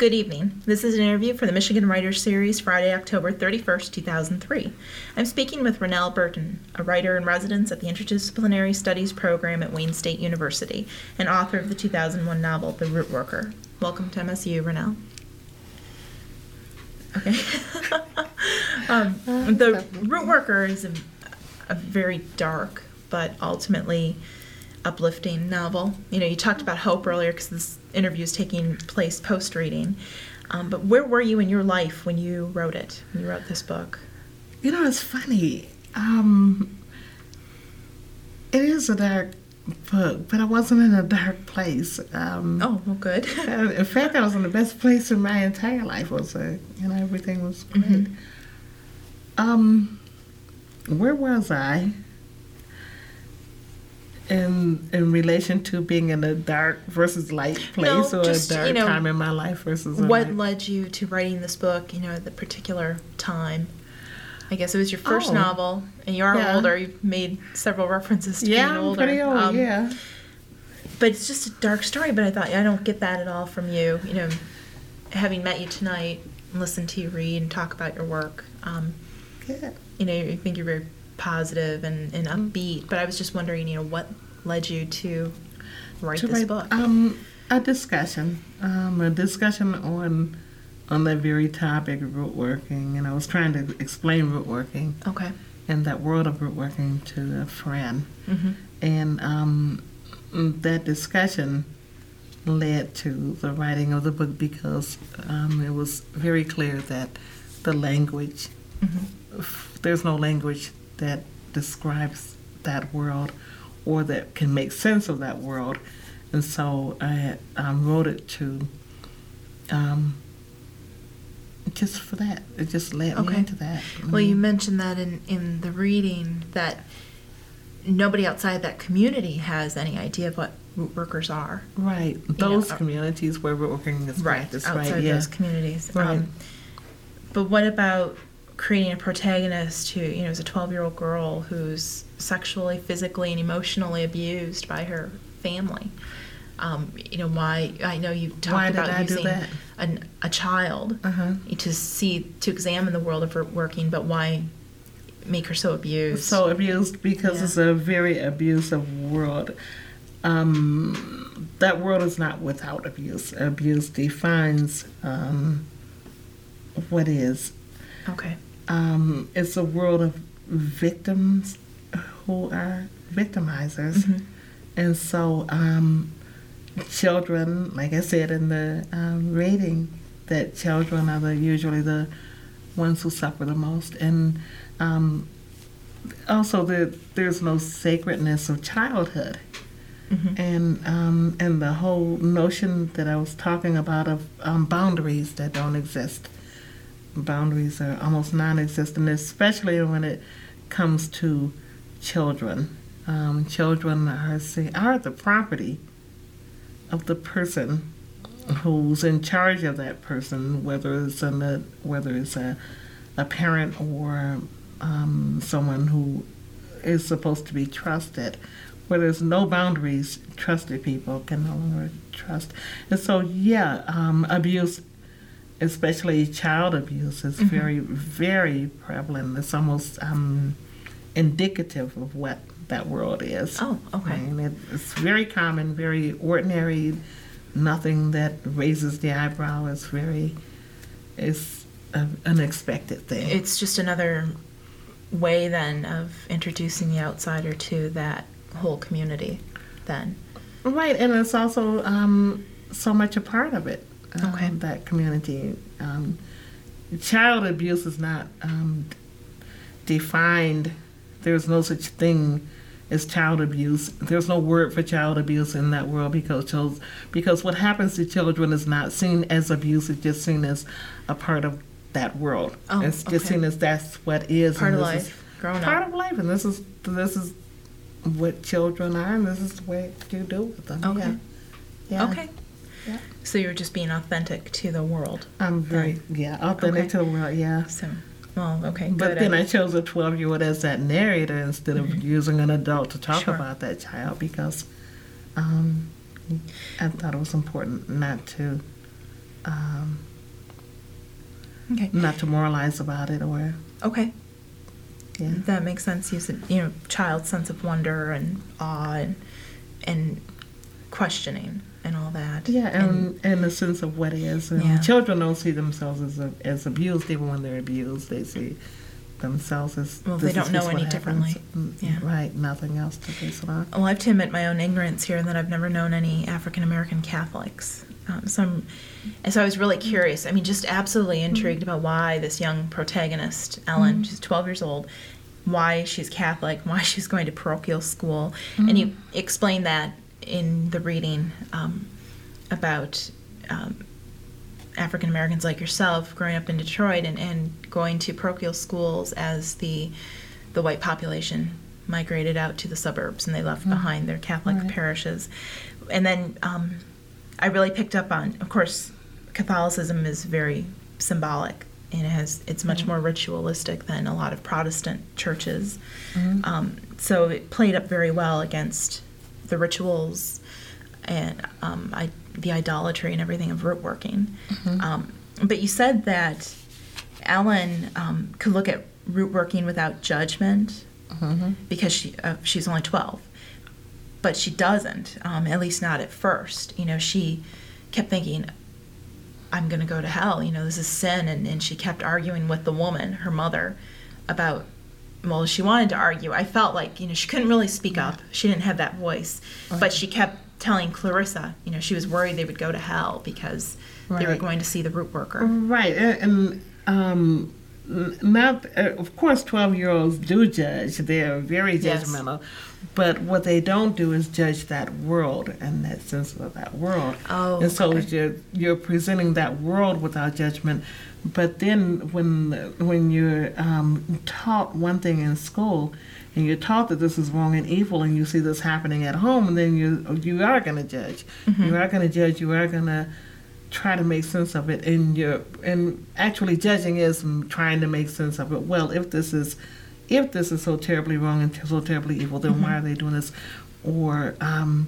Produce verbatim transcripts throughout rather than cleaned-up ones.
Good evening. This is an interview for the Michigan Writers Series, Friday, October thirty-first, two thousand three. I'm speaking with Rennell Burton, a writer in residence at the Interdisciplinary Studies program at Wayne State University, and author of the two thousand one novel, The Root Worker. Welcome to M S U, Rennell. Okay. um, the Root Worker is a, a very dark, but ultimately uplifting novel. You know, you talked about hope earlier because this interview is taking place post-reading. Um, but where were you in your life when you wrote it, when you wrote this book? You know, it's funny. Um, it is a dark book, but I wasn't in a dark place. Um, oh, well, good. in fact, I was in the best place in my entire life. Was uh, you know, everything was great. Mm-hmm. Um, where was I? In in relation to being in a dark versus light place, no, or just, a dark you know, time in my life versus a what light. led you to writing this book? You know, at the particular time. I guess it was your first oh. novel, and you are yeah. older. You've made several references to yeah, being I'm older. pretty old. Um, yeah, but it's just a dark story. But I thought I don't get that at all from you. You know, having met you tonight, and listened to you read and talk about your work. Um, Good. You know, I think you're very positive and, and upbeat, but I was just wondering, you know, what led you to write to this write, book? Um, a discussion, um, a discussion on on that very topic, root working, and I was trying to explain root working, okay, and that world of root working to a friend, mm-hmm. and um, that discussion led to the writing of the book because um, it was very clear that the language, mm-hmm. there's no language that describes that world or that can make sense of that world. And so I um, wrote it to, um, just for that. It just led okay. me into that. Well, you mentioned that in, in the reading that nobody outside that community has any idea of what root workers are. Right. Those you know, communities where root working is right, practiced. Outside right, yeah. those communities. Right. Um, but what about creating a protagonist who, you know, is a twelve-year-old girl who's sexually, physically, and emotionally abused by her family? Um, you know, why, I know you talked Why did about I do using that? An, a child Uh-huh. to see, to examine the world of her working, but why make her so abused? So abused because Yeah. it's a very abusive world. Um, that world is not without abuse. Abuse defines um, what is. Okay. Um, it's a world of victims who are victimizers. Mm-hmm. And so um, children, like I said in the um, rating, that children are the, usually the ones who suffer the most. And um, also the, there's no sacredness of childhood. Mm-hmm. And um, and the whole notion that I was talking about of um, boundaries that don't exist. Boundaries are almost non-existent, especially when it comes to children. Um, children are are the property of the person who's in charge of that person, whether it's a whether it's a a parent or um, someone who is supposed to be trusted. Where there's no boundaries, trusted people can no longer trust. And so, yeah, um, abuse, especially child abuse, is mm-hmm. very, very prevalent. It's almost um, indicative of what that world is. Oh, okay. I mean, it, it's very common, very ordinary, nothing that raises the eyebrow. It's very, it's an unexpected thing. It's just another way, then, of introducing the outsider to that whole community, then. Right, and it's also um, so much a part of it, um, okay. that community. Um, child abuse is not um, defined. There's no such thing as child abuse. There's no word for child abuse in that world because children, because what happens to children is not seen as abuse. It's just seen as a part of that world. Oh, it's just okay. seen as that's what is. Part and of this life, growing part up. of life, and this is this is what children are, and this is the way you do with them. Okay. Yeah. Okay. Yeah. So you were just being authentic to the world. I'm very, then. yeah, authentic Okay. to the world, yeah. So, well, okay, But good. then I chose a twelve-year-old as that narrator instead of Mhm. using an adult to talk Sure. about that child because um, I thought it was important not to um, Okay. not to moralize about it or, Okay. yeah. That makes sense. You said, you know, child's sense of wonder and awe and, and questioning and all that. Yeah, and, and the sense of what is. And Yeah. children don't see themselves as a, as abused, even when they're abused. They see themselves as. Well, they this don't is know just any what differently. happens. Yeah. Right, nothing else to base it on. Well, I have to admit my own ignorance here, and that I've never known any African American Catholics. Um, so, I'm, and so I was really curious. I mean, just absolutely intrigued about why this young protagonist, Ellen, Mm-hmm. she's twelve years old, why she's Catholic, why she's going to parochial school, Mm-hmm. and you explained that in the reading um, about um, African Americans like yourself growing up in Detroit and, and going to parochial schools as the the white population migrated out to the suburbs and they left behind their Catholic Right. parishes. And then um, I really picked up on, of course, Catholicism is very symbolic and it has it's much more ritualistic than a lot of Protestant churches. Mhm. Um, so it played up very well against the rituals and um, I, the idolatry and everything of root working. Mhm. Um, but you said that Ellen um, could look at root working without judgment Mhm. because she uh, she's only twelve, but she doesn't. Um, at least not at first. You know, she kept thinking, "I'm going to go to hell." You know, this is sin, and, and she kept arguing with the woman, her mother, about. Well, she wanted to argue. I felt like, you know, she couldn't really speak up. She didn't have that voice. But she kept telling Clarissa, you know, she was worried they would go to hell because they were Right. going to see the root worker. Right, and, and um, n- not uh, of course, twelve-year-olds do judge. They are very Yes. judgmental, but what they don't do is judge that world and that sense of that world. Oh, and so okay. you're you're presenting that world without judgment. But then when when you're um, taught one thing in school, and you're taught that this is wrong and evil, and you see this happening at home, and then you you are going to judge. Mm-hmm. You are going to judge. You are going to try to make sense of it, and you're and actually judging is trying to make sense of it. Well, if this is if this is so terribly wrong and so terribly evil, then Mm-hmm. why are they doing this? Or um,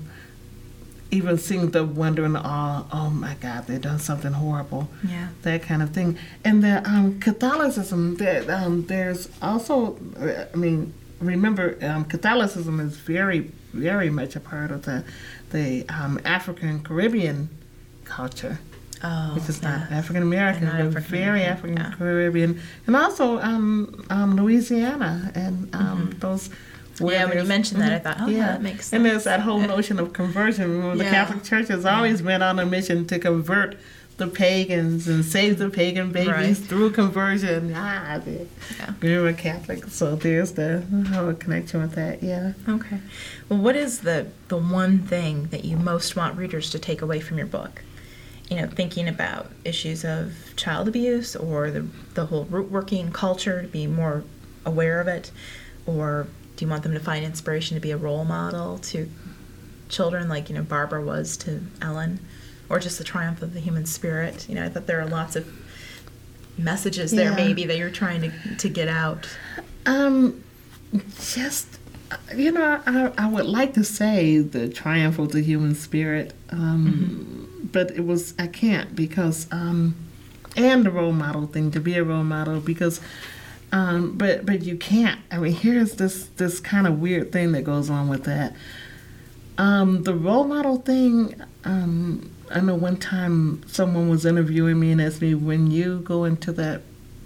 even seeing the wonder and the awe. Oh my God, they've done something horrible. Yeah. That kind of thing. And the um, Catholicism, there, um, there's also, uh, I mean, remember, um, Catholicism is very, very much a part of the the um, African Caribbean culture, Oh, which is yeah. not African American, Not but African very American, African yeah. Caribbean, and also um, um, Louisiana and um, those. where Yeah, when you there's- mentioned that, I thought, oh, yeah, that makes sense. And there's that whole notion of conversion. Remember, the Yeah. Catholic Church has always been on a mission to convert the pagans and save the pagan babies Right. through conversion. Ah, they, Yeah. we were Catholic, so there's the whole connection with that. Yeah. Okay. Well, what is the the one thing that you most want readers to take away from your book? You know, thinking about issues of child abuse or the the whole root working culture, to be more aware of it, or do you want them to find inspiration to be a role model to children, like, you know, Barbara was to Ellen, or just the triumph of the human spirit? You know, I thought there are lots of messages there, Yeah. maybe, that you're trying to to get out. Um, just, you know, I, I would like to say the triumph of the human spirit, um, but it was, I can't because, um, and the role model thing, to be a role model, because, um, but, but you can't. I mean, here's this, this kind of weird thing that goes on with that. Um, the role model thing, um, I know one time someone was interviewing me and asked me, when you go into that,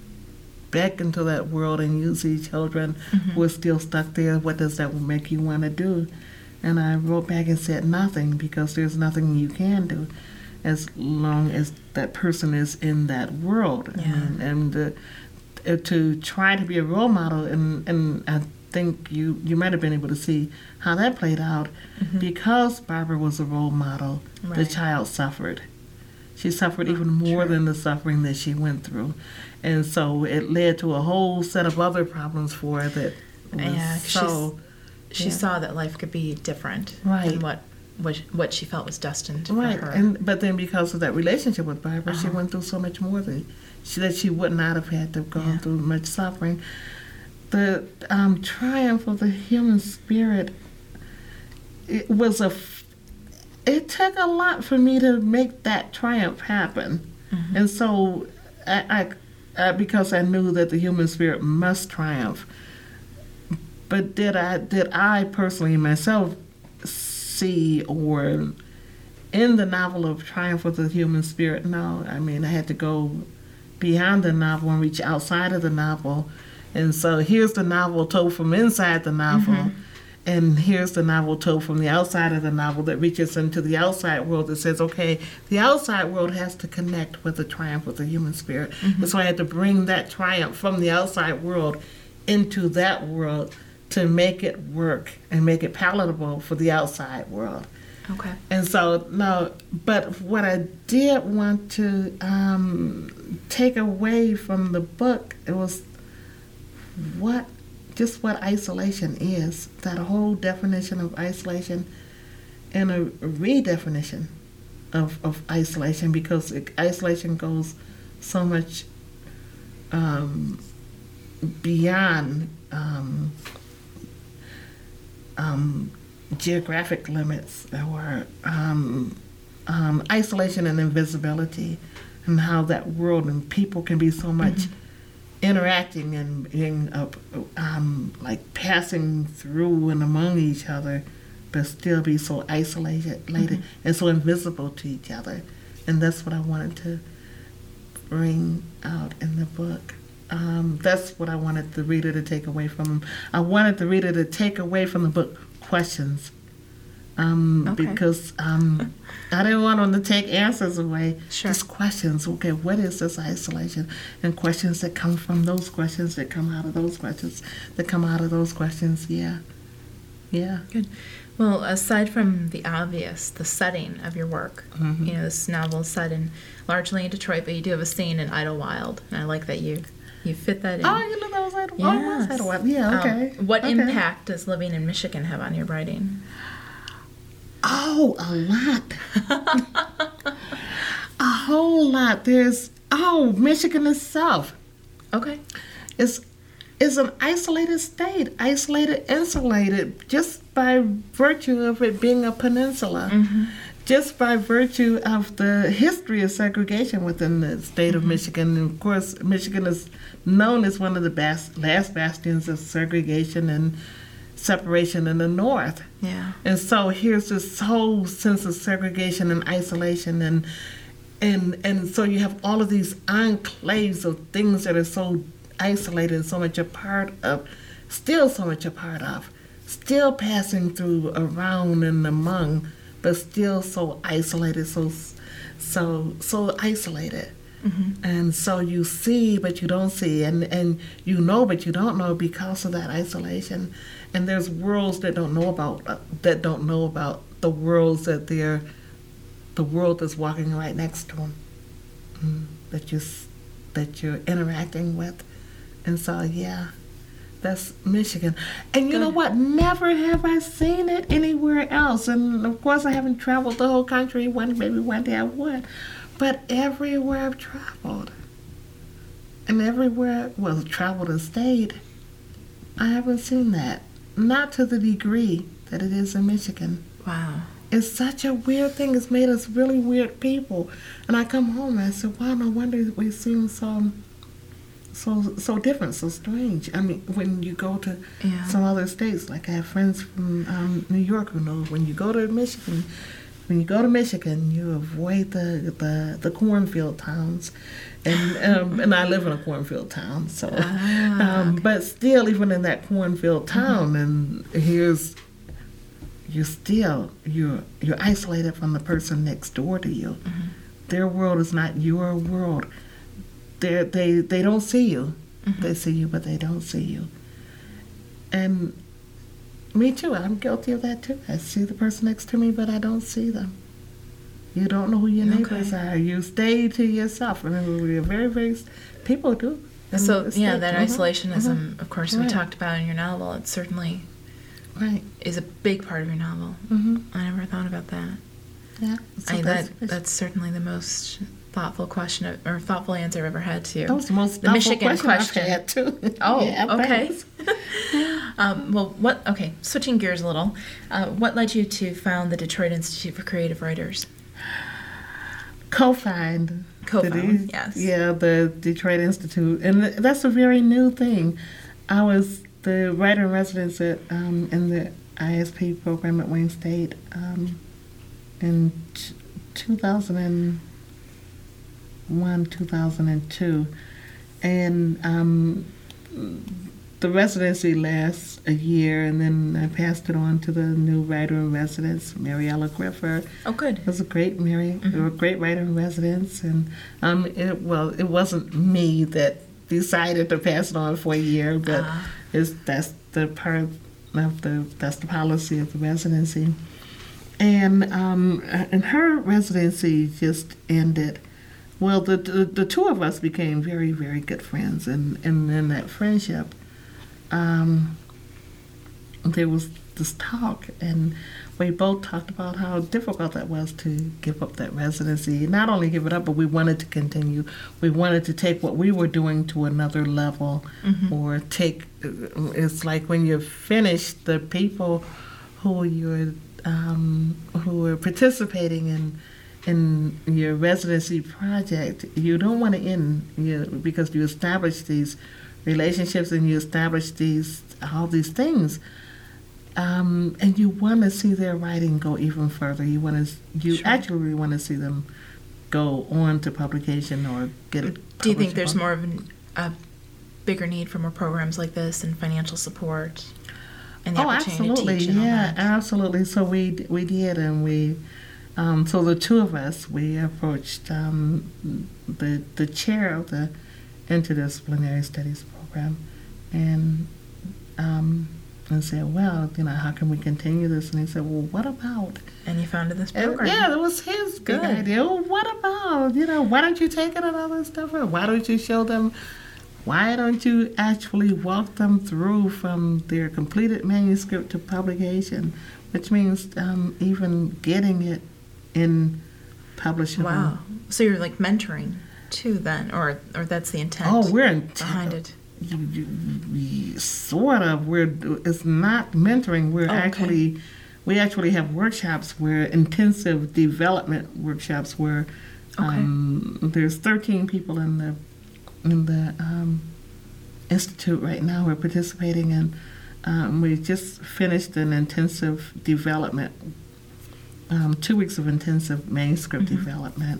back into that world and you see children Mhm. who are still stuck there, what does that make you want to do? And I wrote back and said nothing, because there's nothing you can do as long as that person is in that world. Yeah. And, and uh, uh, to try to be a role model, and, and I think you, you might have been able to see how that played out. Mhm. Because Barbara was a role model, the Right. child suffered. She suffered even more True. than the suffering that she went through. And so it led to a whole set of other problems for her that was Yeah, 'cause so... She Yeah. saw that life could be different Right. than what what what she felt was destined Right, for her. and but then because of that relationship with Barbara, she Uh-huh. went through so much more that she, that she would not have had to have gone Yeah. through much suffering. The um, triumph of the human spirit, it was a... f- It took a lot for me to make that triumph happen. Mm-hmm. And so, I, I, I, because I knew that the human spirit must triumph. But did I, did I personally myself see or in the novel of Triumph of the Human Spirit? No. I mean, I had to go beyond the novel and reach outside of the novel. And so here's the novel told from inside the novel. Mm-hmm. And here's the novel told from the outside of the novel that reaches into the outside world that says, okay, the outside world has to connect with the triumph of the human spirit. Mm-hmm. And so I had to bring that triumph from the outside world into that world to make it work and make it palatable for the outside world. Okay. And so, no, but what I did want to um, take away from the book, it was what just what isolation is, that whole definition of isolation and a redefinition of, of isolation, because it, isolation goes so much um, beyond um, um, geographic limits, or um, um, isolation and invisibility, and how that world and people can be so much mm-hmm. interacting and being uh, um, like passing through and among each other, but still be so isolated mm-hmm. and so invisible to each other. And that's what I wanted to bring out in the book. Um, that's what I wanted the reader to take away from them. I wanted the reader to take away from the book questions. Um, okay. Because um, I didn't want them to take answers away. Sure. Just questions. Okay, what is this isolation? And questions that come from those questions, that come out of those questions, that come out of those questions. Yeah. Yeah. Good. Well, aside from the obvious, the setting of your work, mm-hmm. you know, this novel is set in largely in Detroit, but you do have a scene in Idlewild, and I like that you you fit that in. Oh, you know that was Idlewild. Yes. Oh, was Idlewild. Yeah. Okay. Um, what okay. impact does living in Michigan have on your writing? Oh, a lot. A whole lot. There's, oh, Michigan itself. Okay. It's, it's an isolated state, isolated, insulated, just by virtue of it being a peninsula, mm-hmm. just by virtue of the history of segregation within the state mm-hmm. of Michigan. And of course, Michigan is known as one of the bas- last bastions of segregation and separation in the North. Yeah. And so here's this whole sense of segregation and isolation, and and and so you have all of these enclaves of things that are so isolated and so much a part of, still so much a part of, still passing through, around and among, but still so isolated, so so so isolated. Mm-hmm. And so you see, but you don't see, and, and you know, but you don't know because of that isolation. And there's worlds that don't know about uh, that don't know about the worlds that they're, the world that's walking right next to them, mm, that you that you're interacting with. And so yeah, that's Michigan. And you Good. know what? Never have I seen it anywhere else. And of course, I haven't traveled the whole country. One maybe one day I would. But everywhere I've traveled, and everywhere, well, traveled and stayed, I haven't seen that. Not to the degree that it is in Michigan. Wow. It's such a weird thing. It's made us really weird people. And I come home and I said, wow, no wonder we seem so, so, so different, so strange. I mean, when you go to yeah. some other states, like I have friends from um, New York who know when you go to Michigan, When you go to Michigan, you avoid the the, the cornfield towns, and um, and I live in a cornfield town, so ah, um, okay. but still, even in that cornfield town, mm-hmm. and here's you're still you're you're isolated from the person next door to you. Mm-hmm. Their world is not your world. They they they don't see you. Mm-hmm. They see you, but they don't see you. And me too. I'm guilty of that too. I see the person next to me, but I don't see them. You don't know who your neighbors okay. are. You stay to yourself. I mean, we're very, very. People do. So yeah, that uh-huh. isolationism, uh-huh. of course, right. we talked about in your novel. It certainly right. is a big part of your novel. Mm-hmm. I never thought about that. Yeah, I, that that's certainly the most thoughtful question or thoughtful answer I've ever had to. That was the most the thoughtful Michigan question, question. I've had too. Oh, yeah, okay. um, well, what? Okay, switching gears a little. Uh, what led you to found the Detroit Institute for Creative Writers? co-found. Co-found, yes. Yeah, the Detroit Institute. And th- that's a very new thing. I was the writer in residence at, um, in the I S P program at Wayne State um, in t- two thousand one, two thousand two. And um, the residency lasts a year, and then I passed it on to the new writer in residence, Mariella Griffer. Oh, good. It was a great Mary, mm-hmm. a great writer in residence, and um, it, well, it wasn't me that decided to pass it on for a year, but uh. it's that's the part of the that's the policy of the residency, and um, and her residency just ended. Well, the, the the two of us became very very good friends, and and in that friendship. Um, there was this talk, and we both talked about how difficult that was to give up that residency. Not only give it up, but we wanted to continue. We wanted to take what we were doing to another level, mm-hmm. or take. It's like when you're finished, the people who you're um, who are participating in in your residency project, you don't want to end, you know, because you establish these relationships and you establish these all these things, um, and you want to see their writing go even further. You want to you sure. actually want to see them go on to publication or get it. Do you think there's more of an, a bigger need for more programs like this and financial support and the oh, opportunity absolutely. to teach and yeah, all that? absolutely. So we we did, and we. Um, so the two of us, we approached um, the the chair of the Interdisciplinary Studies program, and um, and said, well, you know, how can we continue this? And he said, well, what about? And you founded this program. And, yeah, it was his big idea. Well, what about, you know, why don't you take it another step further? Why don't you show them? Why don't you actually walk them through from their completed manuscript to publication, which means um, even getting it in publishable. Wow. So you're like mentoring too then, or or that's the intent oh, we're in t- behind it? You, you, we, sort of. We're, it's not mentoring. We're oh, okay. actually, we actually have workshops where intensive development workshops where okay. um, there's thirteen people in the in the um, institute right now who are participating in. Um, we just finished an intensive development. Um, two weeks of intensive manuscript mm-hmm. development,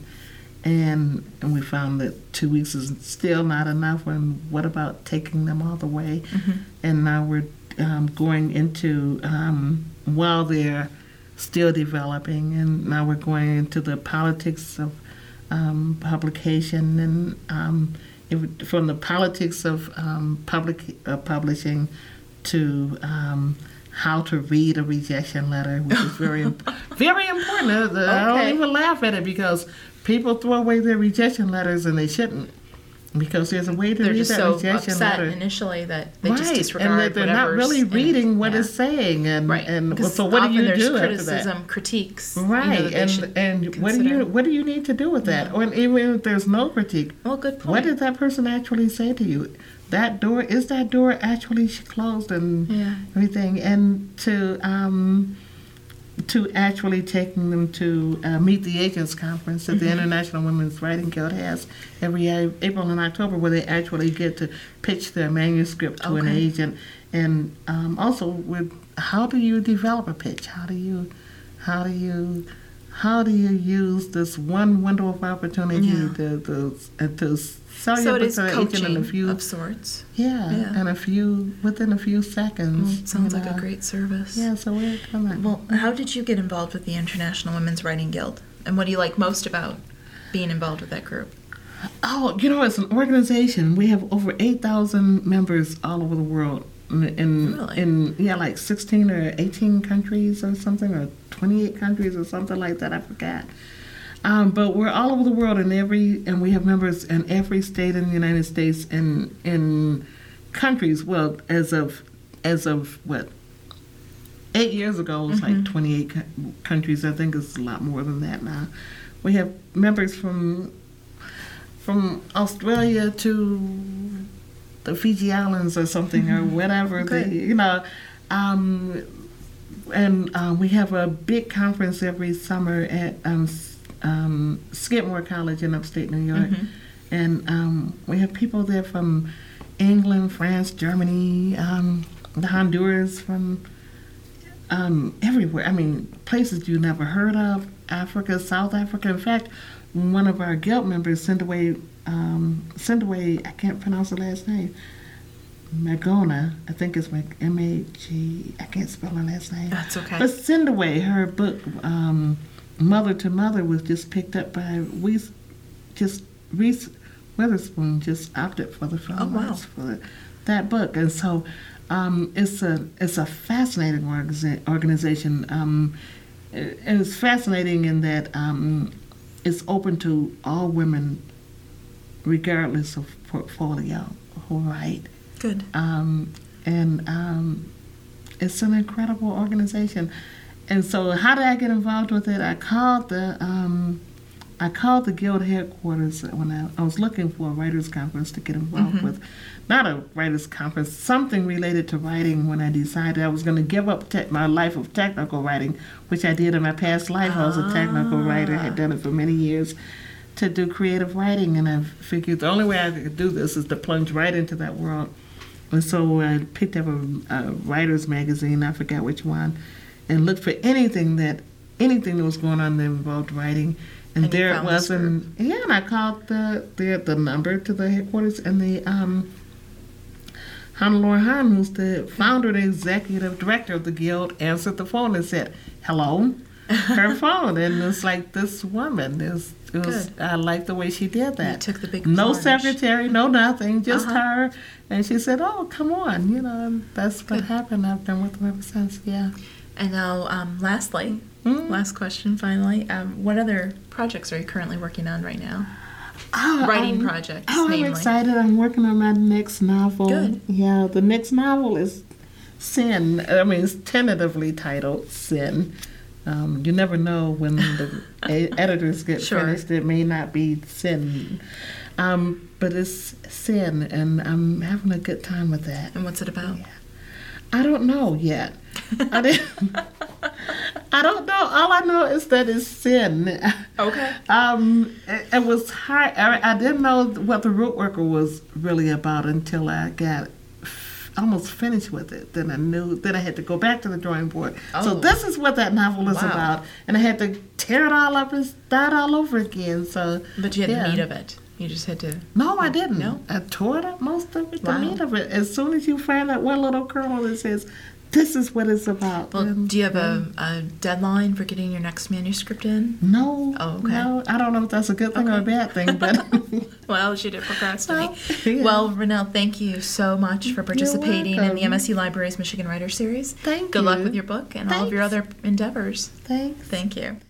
and, and we found that two weeks is still not enough. And what about taking them all the way? Mm-hmm. And now we're um, going into, um, while they're still developing, and now we're going into the politics of um, publication, and um, it, from the politics of um, public uh, publishing to um, how to read a rejection letter, which is very, very important. Uh, okay. I don't even laugh at it because people throw away their rejection letters and they shouldn't, because there's a way to they're read just that so rejection upset letter. Initially that they right. just disregard and that they're not really reading it. what yeah. it's saying, and right. and well, so what do you there's do criticism, after that? critiques, right? You know, and and what do you what do you need to do with that? Yeah. Or even if there's no critique, well, good point. What did that person actually say to you? That door is that door actually closed and yeah. everything, and to um, to actually taking them to uh, Meet the Agents conference that mm-hmm. the International Women's Writing Guild has every April and October, where they actually get to pitch their manuscript to okay. an agent, and um, also with how do you develop a pitch? How do you how do you how do you use this one window of opportunity yeah. to to, uh, to sell so your it book is to an agent in a few of sorts. Yeah, yeah, and a few within a few seconds. Well, it sounds and, like uh, a great service. Yeah, so we're coming. Well, how did you get involved with the International Women's Writing Guild, and what do you like most about being involved with that group? Oh, you know, it's an organization. We have over eight thousand members all over the world. In, really? in yeah, like sixteen or eighteen countries or something, or twenty-eight countries or something like that. I forgot. Um, but we're all over the world, in every, and we have members in every state in the United States, and in countries. Well, as of as of what eight years ago, it was mm-hmm. like twenty-eight co- countries. I think it's a lot more than that now. We have members from from Australia to the Fiji Islands or something, mm-hmm. or whatever. Okay. They, you know, um, and uh, we have a big conference every summer at um, um, Skidmore College in upstate New York. Mm-hmm. And um, we have people there from England, France, Germany, um, the Honduras, from um, everywhere. I mean, places you never heard of, Africa, South Africa. In fact, one of our guild members sent away, um, sent away, I can't pronounce the last name, Magona, I think it's M A G, I can't spell her last name. That's okay. But send away, her book, um, Mother to Mother, was just picked up by, we just, Reese Witherspoon just opted for the film oh, wow. rights for that book. And so um, it's a it's a fascinating organiza- organization. Um, it, and it's fascinating in that um, it's open to all women, regardless of portfolio, who write. Good. Um, and um, it's an incredible organization. And so how did I get involved with it? I called the um, I called the guild headquarters when I, I was looking for a writers' conference to get involved mm-hmm. with. Not a writers' conference, something related to writing, when I decided I was going to give up te- my life of technical writing, which I did in my past life. Ah. I was a technical writer, I had done it for many years, to do creative writing. And I figured the only way I could do this is to plunge right into that world. And so I picked up a, a writer's magazine, I forgot which one, and looked for anything that anything that was going on that involved writing. And, and there it was, and yeah, and I called the, the the number to the headquarters, and the um, Hannelore Hahn, who's the founder and executive director of the guild, answered the phone and said, "Hello," her phone, and it's like this woman. It was, it was I like the way she did that. You took the big no plunge. secretary, no nothing, just uh-huh. her, and she said, "Oh, come on," you know. And that's what Good. happened. I've been with them ever since. Yeah. And now, um, lastly. Mm. Last question, finally. Um, what other projects are you currently working on right now? Oh, Writing I'm, projects, oh, namely. I'm excited. I'm working on my next novel. Good. Yeah, the next novel is Sin. I mean, it's tentatively titled Sin. Um, you never know when the a- editors get Sure. finished. It may not be Sin. Um, but it's Sin, and I'm having a good time with that. And what's it about? Yeah. I don't know yet. I didn't... I don't know. All I know is that it's sin. Okay. Um, it, it was hard. I, I didn't know what The Root Worker was really about until I got f- almost finished with it. Then I knew. Then I had to go back to the drawing board. Oh. So this is what that novel is Wow. about, and I had to tear it all up and start all over again. So, But you had yeah. the meat of it. You just had to... No, I didn't. No? I tore it up, most of it, Wow. the meat of it. As soon as you find that one little kernel that says, this is what it's about. Well, And, do you have a, a deadline for getting your next manuscript in? No. Oh, okay. No, I don't know if that's a good thing or a Okay. bad thing, but... Well, she did procrastinate. Well, yeah. Well, Ronelle, thank you so much for participating in the welcome. M S U Library's Michigan Writer Series. Thank Good you. luck with your book and all of your Thanks. other endeavors. Thanks. Thank you.